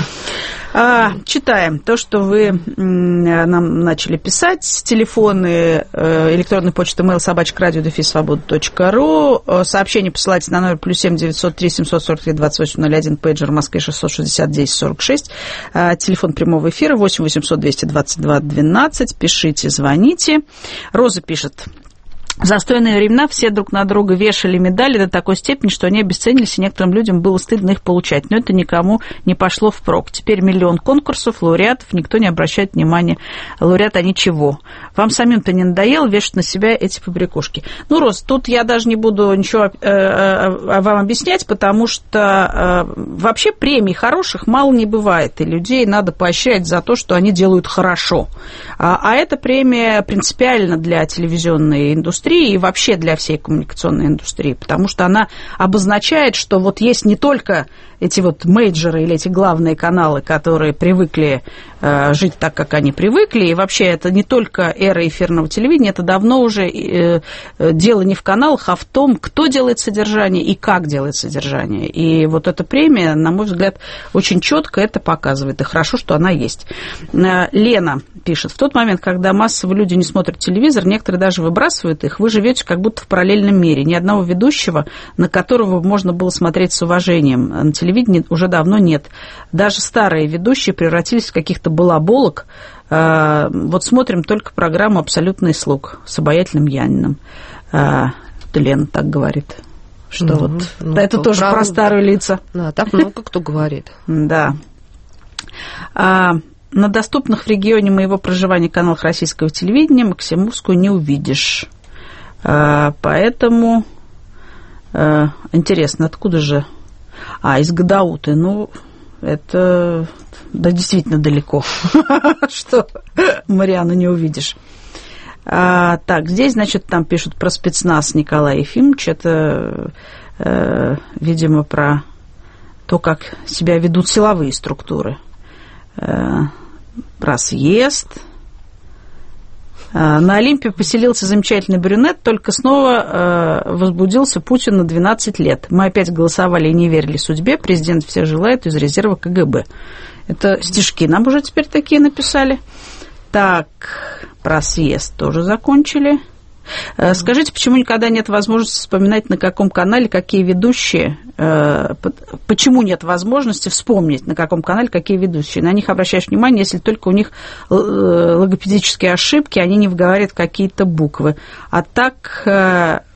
Читаем то, что вы нам начали писать. Телефоны, электронная почта, mail @radio-свобода.ру. Сообщение посылайте на номер +7 903 743 2801, пейджер в Москве 660 10 46. Телефон прямого эфира 8 800 222 12. Пишите, звоните. Роза пишет: в застойные времена все друг на друга вешали медали до такой степени, что они обесценились, и некоторым людям было стыдно их получать. Но это никому не пошло впрок. Теперь миллион конкурсов, лауреатов, никто не обращает внимания. Лауреата ничего. Вам самим-то не надоело вешать на себя эти побрякушки? Ну, Рос, тут я даже не буду ничего вам объяснять, потому что вообще премий хороших мало не бывает, и людей надо поощрять за то, что они делают хорошо. А эта премия принципиальна для телевизионной индустрии и вообще для всей коммуникационной индустрии, потому что она обозначает, что вот есть не только эти вот мейджоры или эти главные каналы, которые привыкли жить так, как они привыкли, и вообще это не только эра эфирного телевидения, это давно уже дело не в каналах, а в том, кто делает содержание и как делает содержание. И вот эта премия, на мой взгляд, очень четко это показывает, и хорошо, что она есть. Лена пишет: в тот момент, когда массово люди не смотрят телевизор, некоторые даже выбрасывают их, вы живете как будто в параллельном мире. Ни одного ведущего, на которого можно было смотреть с уважением, на телевидении уже давно нет. Даже старые ведущие превратились в каких-то балаболок. Вот смотрим только программу «Абсолютный слуг» с обаятельным Яниным. Лена так говорит. Что это тоже правда, про старые лица. Да, так много кто говорит. Да. На доступных в регионе моего проживания каналах российского телевидения Максимовскую не увидишь. Поэтому интересно, откуда же? Из Гадауты. Ну, это действительно далеко, что Марианну не увидишь. Так, здесь, значит, там пишут про спецназ Николая Ефимовича. Это, видимо, про то, как себя ведут силовые структуры. Про съезд. На Олимпе поселился замечательный брюнет, только снова возбудился Путин на 12 лет. Мы опять голосовали и не верили судьбе. Президент всех желает из резерва КГБ. Это стишки нам уже теперь такие написали. Так, про съезд тоже закончили. Скажите, почему никогда нет возможности вспоминать, на каком канале какие ведущие, почему нет возможности вспомнить, на каком канале какие ведущие? На них обращаешь внимание, если только у них логопедические ошибки, они не выговаривают какие-то буквы. А так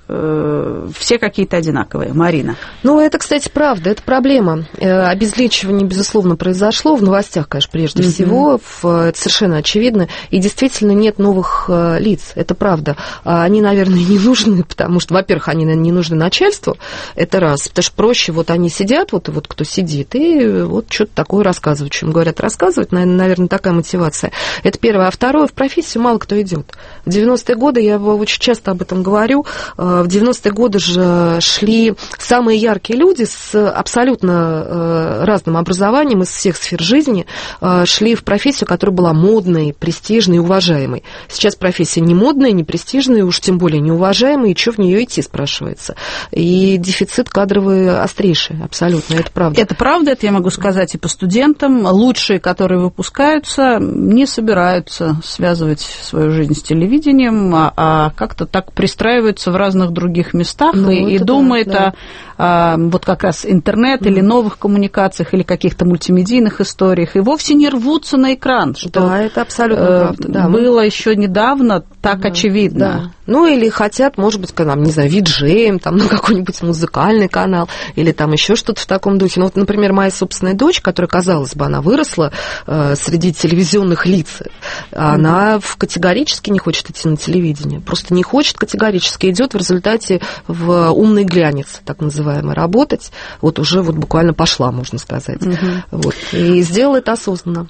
все какие-то одинаковые. Марина. Ну, это, кстати, правда, это проблема. Обезличивание, безусловно, произошло в новостях, конечно, прежде всего, это совершенно очевидно, и действительно нет новых лиц, это правда. Они, наверное, не нужны, потому что, во-первых, они, наверное, не нужны начальству, это раз, потому что проще, вот они сидят, вот кто сидит, и вот что-то такое рассказывают, чем говорят рассказывать, наверное, такая мотивация. Это первое. А второе, в профессию мало кто идет. В 90-е годы, я очень часто об этом говорю, в 90-е годы же шли самые яркие люди с абсолютно разным образованием из всех сфер жизни, шли в профессию, которая была модной, престижной и уважаемой. Сейчас профессия не модная, не престижная, уж тем более не уважаемая, и что в нее идти, спрашивается. И дефицит кадровый острейший, абсолютно, это правда. Это правда, это я могу сказать и по студентам. Лучшие, которые выпускаются, не собираются связывать свою жизнь с телевидением, а как-то так пристраиваются в разных других местах и думает о вот как раз интернет или новых коммуникациях, или каких-то мультимедийных историях, и вовсе не рвутся на экран, что да, это абсолютно правда. Да, было еще недавно так очевидно. Да. Ну, или хотят, может быть, там, не знаю, виджеем, там, на какой-нибудь музыкальный канал, или там еще что-то в таком духе. Ну, вот, например, моя собственная дочь, которая, казалось бы, она выросла среди телевизионных лиц, она категорически не хочет идти на телевидение. Просто не хочет категорически, идет в результате в умный глянец, так называемый, работать. Вот уже вот буквально пошла, можно сказать. Вот. И сделала это осознанно.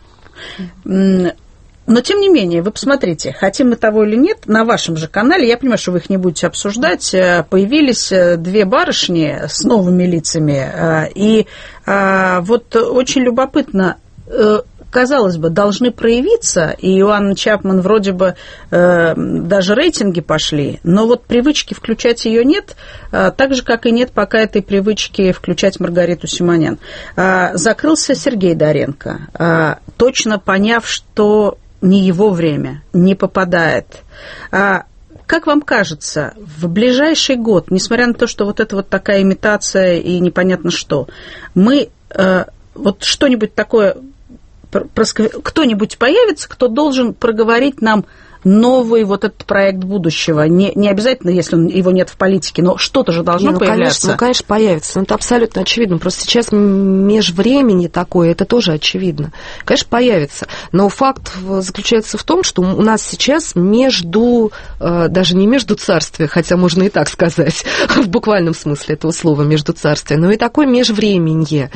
Но, тем не менее, вы посмотрите, хотим мы того или нет, на вашем же канале, я понимаю, что вы их не будете обсуждать, появились две барышни с новыми лицами, и вот очень любопытно, казалось бы, должны проявиться, и у Анны Чапман вроде бы даже рейтинги пошли, но вот привычки включать ее нет, так же, как и нет пока этой привычки включать Маргариту Симонян. Закрылся Сергей Доренко, точно поняв, что не его время, не попадает. Как вам кажется, в ближайший год, несмотря на то, что вот это вот такая имитация и непонятно что, мы вот что-нибудь такое, кто-нибудь появится, кто должен проговорить нам новый вот этот проект будущего? Не обязательно, если его нет в политике, но что-то же должно появляться. Конечно, появится. Это абсолютно очевидно. Просто сейчас межвремени такое, это тоже очевидно. Конечно, появится. Но факт заключается в том, что у нас сейчас даже не между царствия, хотя можно и так сказать, в буквальном смысле этого слова междуцарствие, но и такое межвременье.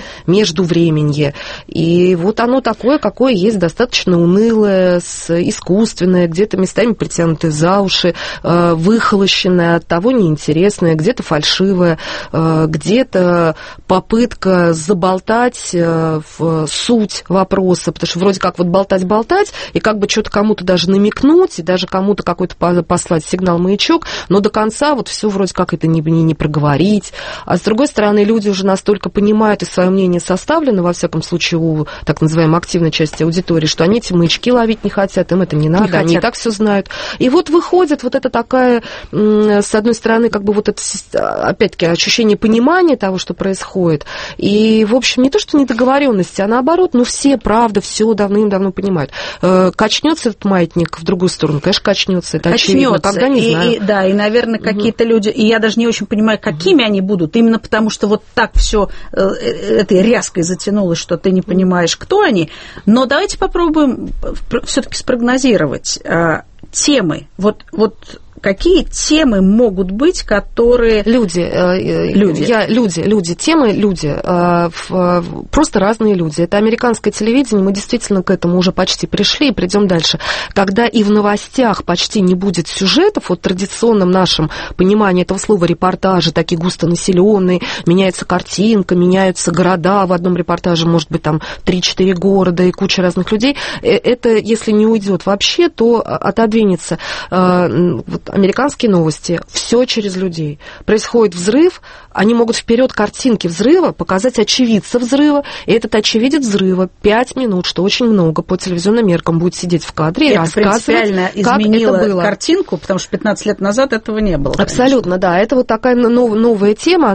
И вот оно такое, какое есть, достаточно унылое, искусственное, где-то местами притянутое за уши, выхолощенное, оттого неинтересное, где-то фальшивое, где-то попытка заболтать в суть вопроса, потому что вроде как вот болтать, и как бы что-то кому-то даже намекнуть, и даже кому-то какой-то послать сигнал-маячок, но до конца вот все вроде как это не проговорить. А с другой стороны, люди уже настолько понимают, и свое мнение составлено, во всяком случае, у так называемой активной части аудитории, что они эти маячки ловить не хотят, им это не надо, они и так все знают. И вот выходит вот это такая, с одной стороны, как бы вот это, опять-таки, ощущение понимания того, что происходит. И, в общем, не то, что недоговоренности, а наоборот, все, правда, все давным-давно понимают. Качнется этот маятник в другую сторону? Конечно, качнется, это очевидно. Когда, не знаю. И, наверное, какие-то люди, и я даже не очень понимаю, какими они будут, именно потому что вот так все этой ряской затянулось, что ты не понимаешь, кто они. Но давайте попробуем все-таки спрогнозировать темы. Вот какие темы могут быть, которые... Просто разные люди. Это американское телевидение, мы действительно к этому уже почти пришли и придем дальше. Когда и в новостях почти не будет сюжетов, вот в традиционном нашем понимании этого слова репортажи, такие густонаселенные, меняется картинка, меняются города, в одном репортаже может быть там 3-4 города и куча разных людей, это, если не уйдет вообще, то отодвинется. Американские новости, все через людей. Происходит взрыв, они могут вперед картинки взрыва показать очевидца взрыва, и этот очевидец взрыва 5 минут, что очень много по телевизионным меркам, будет сидеть в кадре и рассказывать, принципиально изменило картинку, потому что 15 лет назад этого не было. Абсолютно, конечно. Да. Это вот такая новая тема.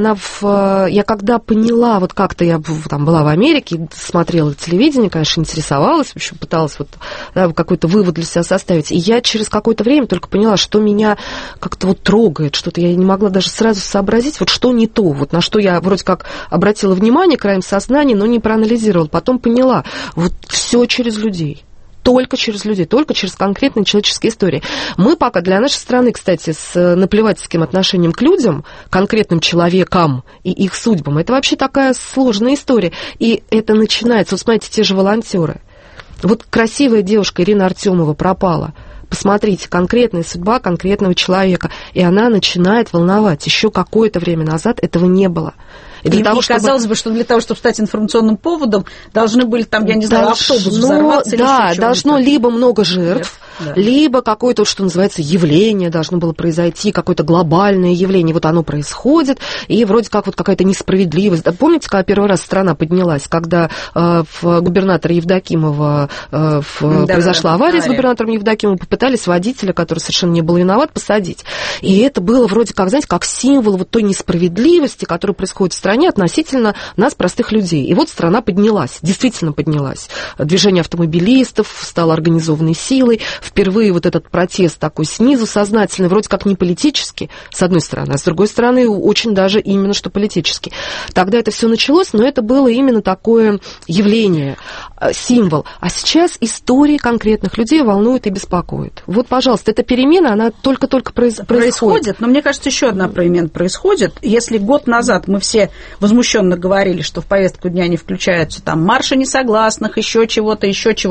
Я когда поняла, вот как-то я там была в Америке, смотрела телевидение, конечно, интересовалась, в общем, пыталась вот, да, какой-то вывод для себя составить. И я через какое-то время только поняла, что меня как-то вот трогает, что-то я не могла даже сразу сообразить, вот что не то, вот на что я вроде как обратила внимание краем сознания, но не проанализировала. Потом поняла, вот все через людей. Только через людей, только через конкретные человеческие истории. Мы пока для нашей страны, кстати, с наплевательским отношением к людям, конкретным человекам и их судьбам, это вообще такая сложная история. И это начинается, вот смотрите, те же волонтеры. Вот красивая девушка Ирина Артемова пропала. Посмотрите, конкретная судьба конкретного человека. И она начинает волновать. Еще какое-то время назад этого не было. И казалось бы, что для того, чтобы стать информационным поводом, должны были там, я не знаю, автобус взорваться. Да, должно либо много жертв, либо какое-то, что называется, явление должно было произойти, какое-то глобальное явление. Вот оно происходит, и вроде как вот какая-то несправедливость. Помните, когда первый раз страна поднялась, когда губернатора Евдокимова произошла авария с губернатором Евдокимовым, попытались водителя, который совершенно не был виноват, посадить. И это было вроде как, знаете, как символ вот той несправедливости, которая происходит в стране относительно нас, простых людей. И вот страна поднялась, действительно поднялась. Движение автомобилистов стало организованной силой. Впервые вот этот протест такой снизу, сознательный, вроде как не политический, с одной стороны, а с другой стороны, очень даже именно что политический. Тогда это все началось, но это было именно такое явление, символ. А сейчас истории конкретных людей волнуют и беспокоят. Вот, пожалуйста, эта перемена, она только-только происходит. Но мне кажется, еще одна перемена происходит. Если год назад мы все возмущенно говорили, что в повестку дня не включаются там марши несогласных, еще чего-то.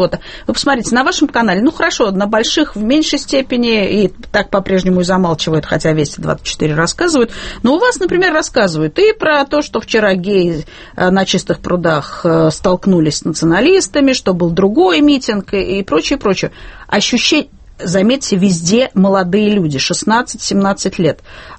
Вы посмотрите, на вашем канале, ну хорошо, на больших в меньшей степени, и так по-прежнему и замалчивают, хотя Вести 24 рассказывают, но у вас, например, рассказывают и про то, что вчера геи на Чистых прудах столкнулись с националистами, что был другой митинг и прочее. Ощущение, заметьте, везде молодые люди, 16-17 лет.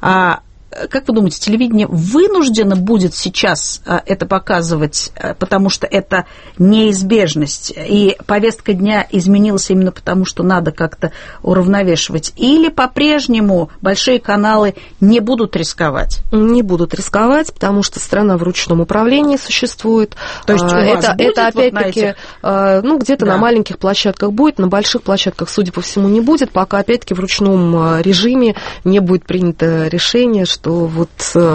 Как вы думаете, телевидение вынуждено будет сейчас это показывать, потому что это неизбежность, и повестка дня изменилась именно потому, что надо как-то уравновешивать? Или по-прежнему большие каналы не будут рисковать? Не будут рисковать, потому что страна в ручном управлении существует. То есть это опять-таки, где-то на маленьких площадках будет, на больших площадках, судя по всему, не будет, пока опять-таки в ручном режиме не будет принято решение, что вот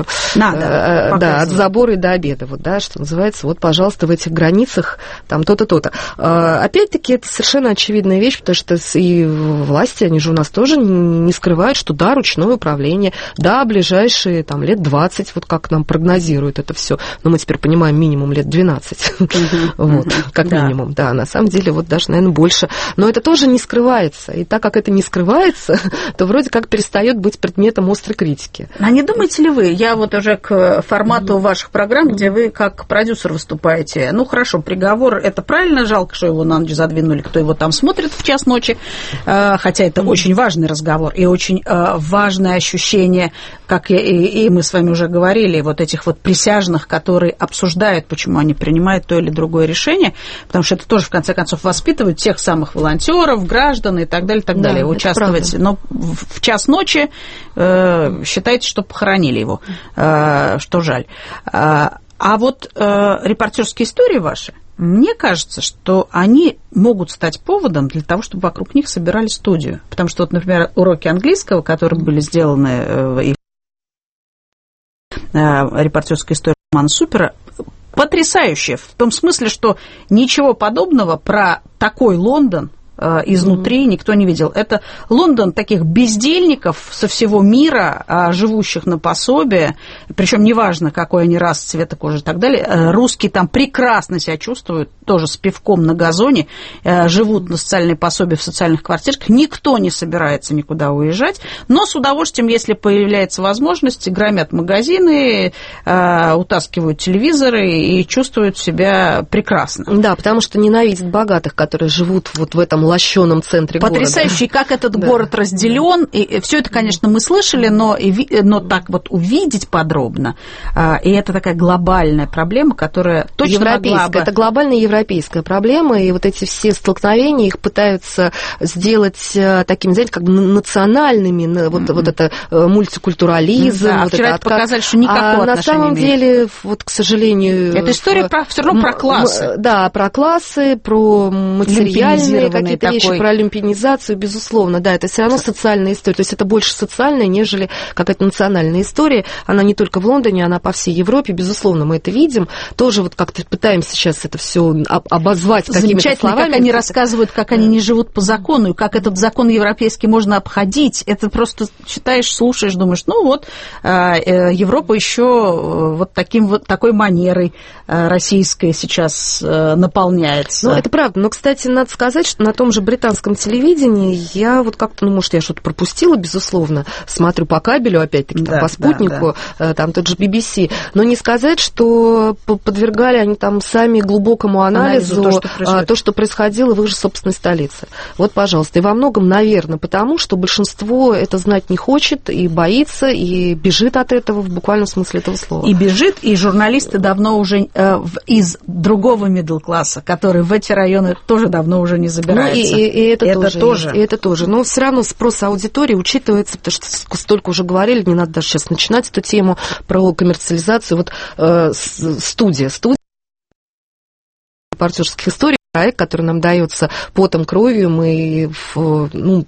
от забора и до обеда, вот, да, что называется, вот, пожалуйста, в этих границах там то-то, то-то. Опять-таки, это совершенно очевидная вещь, потому что и власти, они же у нас тоже не скрывают, что да, ручное управление, да, ближайшие там лет 20, вот как нам прогнозируют это все, но мы теперь понимаем минимум лет 12, вот, как минимум, да, на самом деле, вот даже, наверное, больше, но это тоже не скрывается, и так как это не скрывается, то вроде как перестает быть предметом острой критики. Не думаете ли вы, я вот уже к формату ваших программ, где вы как продюсер выступаете, ну хорошо, приговор, это правильно, жалко, что его на ночь задвинули, кто его там смотрит в час ночи, хотя это очень важный разговор и очень важное ощущение, как и мы с вами уже говорили, вот этих вот присяжных, которые обсуждают, почему они принимают то или другое решение, потому что это тоже, в конце концов, воспитывает тех самых волонтеров, граждан и так далее, да, участвовать. Но в час ночи считайте, что похоронили его, что жаль. А вот репортерские истории ваши, мне кажется, что они могут стать поводом для того, чтобы вокруг них собирали студию. Потому что, вот, например, уроки английского, которые были сделаны репортерской историей Романа Супера, потрясающие. В том смысле, что ничего подобного про такой Лондон изнутри никто не видел. Это Лондон таких бездельников со всего мира, живущих на пособие, причем неважно, какой они рас, цвета кожи и так далее. Русские там прекрасно себя чувствуют, тоже с пивком на газоне, живут на социальные пособия в социальных квартирках, никто не собирается никуда уезжать, но с удовольствием, если появляется возможность, громят магазины, утаскивают телевизоры и чувствуют себя прекрасно. Да, потому что ненавидят богатых, которые живут вот в этом лощеном центре города. Потрясающе, и как этот город разделен, и все это, конечно, мы слышали, но так вот увидеть подробно, и это такая глобальная проблема, которая точно могла бы... Это глобальная европейская проблема, и вот эти все столкновения, их пытаются сделать такими, знаете, как бы национальными, вот это мультикультурализм. Да, вот вчера это показали, что никакого отношения на самом деле, вот, к сожалению... Это история все равно про классы. Да, про классы, про материальные какие-то вещи, про люмпинизацию, безусловно, да, это все равно социальная история, то есть это больше социальная, нежели какая-то национальная история, она не только в Лондоне, она по всей Европе, безусловно, мы это видим, тоже вот как-то пытаемся сейчас это все обозвать какими-то словами. Как они рассказывают, как они не живут по закону, и как этот закон европейский можно обходить, это просто читаешь, слушаешь, думаешь, ну вот, Европа еще вот такой манерой российской сейчас наполняется. Ну, это правда, но, кстати, надо сказать, что на том же британском телевидении я вот как-то, ну, может, я что-то пропустила, безусловно, смотрю по кабелю, опять-таки, по спутнику, там тот же BBC, но не сказать, что подвергали они там сами глубокому анализу то, что происходило в их же собственной столице. Вот, пожалуйста, и во многом, наверное, потому что большинство это знать не хочет и боится, и бежит от этого в буквальном смысле этого слова. И бежит, и журналисты давно уже из другого мидл-класса, который в эти районы тоже давно уже не забирается. Ну, и это тоже. И это тоже. Но все равно спрос аудитории учитывается, потому что столько уже говорили, не надо даже сейчас начинать эту тему про коммерциализацию. Вот студия репортерских историй, проект, который нам дается потом, кровью, мы, ну,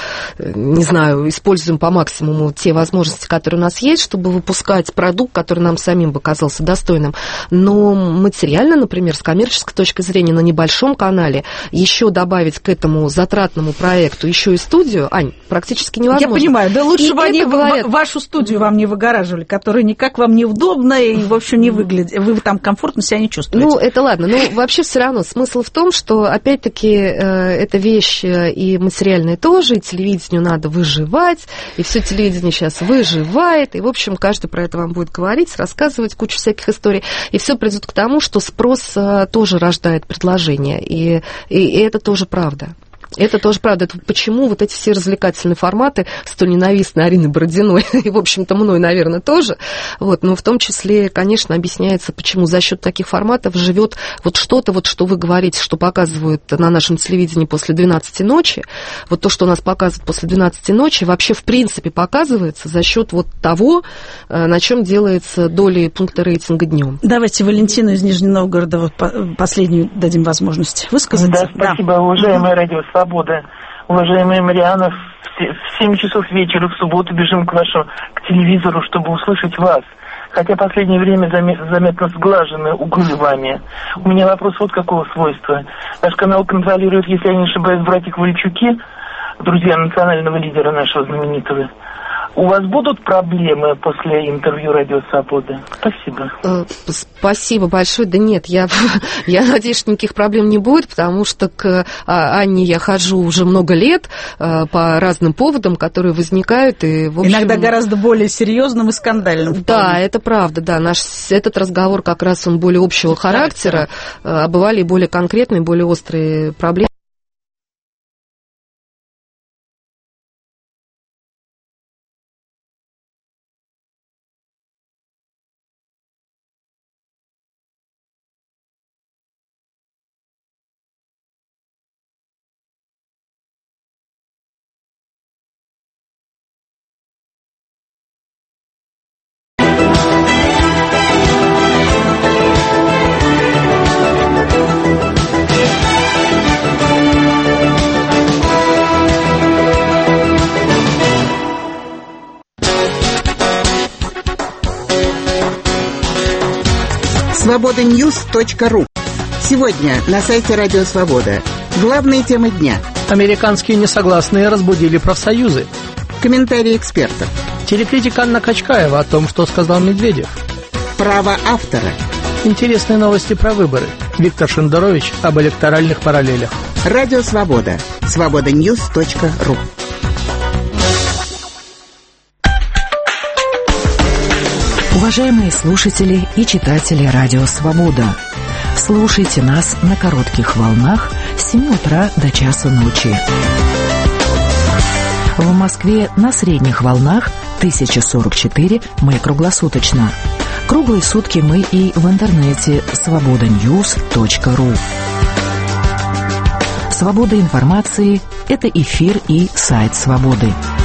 не знаю, используем по максимуму те возможности, которые у нас есть, чтобы выпускать продукт, который нам самим бы казался достойным. Но материально, например, с коммерческой точки зрения, на небольшом канале еще добавить к этому затратному проекту еще и студию, Ань, практически невозможно. Я понимаю, да лучше бы они вашу студию вам не выгораживали, которая никак вам неудобна и, в общем, не выглядит. Вы там комфортно себя не чувствуете. Ну, это ладно, но вообще все равно смысл в том, что, опять-таки, эта вещь и материальная тоже, и телевидению надо выживать, и все телевидение сейчас выживает, и, в общем, каждый про это вам будет говорить, рассказывать кучу всяких историй, и все придет к тому, что спрос тоже рождает предложение, и это тоже правда. Это тоже правда. Это почему вот эти все развлекательные форматы, столь ненавистные Ариной Бородиной, и, в общем-то, мной, наверное, тоже, вот, но в том числе, конечно, объясняется, почему за счет таких форматов живет вот что-то, вот что вы говорите, что показывают на нашем телевидении после 12 ночи, вот то, что у нас показывают после 12 ночи, вообще, в принципе, показывается за счет вот того, на чем делается доли пункта рейтинга днем. Давайте Валентину из Нижнего Новгорода вот последнюю дадим возможность высказаться. Да, спасибо, уважаемая радио «Свобода». Уважаемая Марианна, в 7 часов вечера в субботу бежим к телевизору, чтобы услышать вас. Хотя в последнее время заметно сглажены углы вами. У меня вопрос вот какого свойства. Наш канал контролирует, если я не ошибаюсь, братья Ковальчуки, друзья национального лидера нашего знаменитого. У вас будут проблемы после интервью «Радио Свобода»? Спасибо. Спасибо большое. Да нет, я надеюсь, что никаких проблем не будет, потому что к Анне я хожу уже много лет по разным поводам, которые возникают. И, в общем, иногда гораздо более серьезным и скандальным. Да, это правда, да. Этот разговор как раз он более общего характера, а бывали и более конкретные, более острые проблемы. Свобода-Ньюс.ру. Сегодня на сайте Радио Свобода. Главные темы дня. Американские несогласные разбудили профсоюзы. Комментарии экспертов. Телекритика Анна Качкаева о том, что сказал Медведев. Право автора. Интересные новости про выборы. Виктор Шендерович об электоральных параллелях. Радио Свобода. Свобода-Ньюс.ру. Уважаемые слушатели и читатели Радио Свобода, Слушайте нас на коротких волнах с 7 утра до часу ночи. В Москве на средних волнах 1044 мы круглосуточно. Круглые сутки мы и в интернете svobodanews.ru. Свобода информации – это эфир и сайт «Свободы».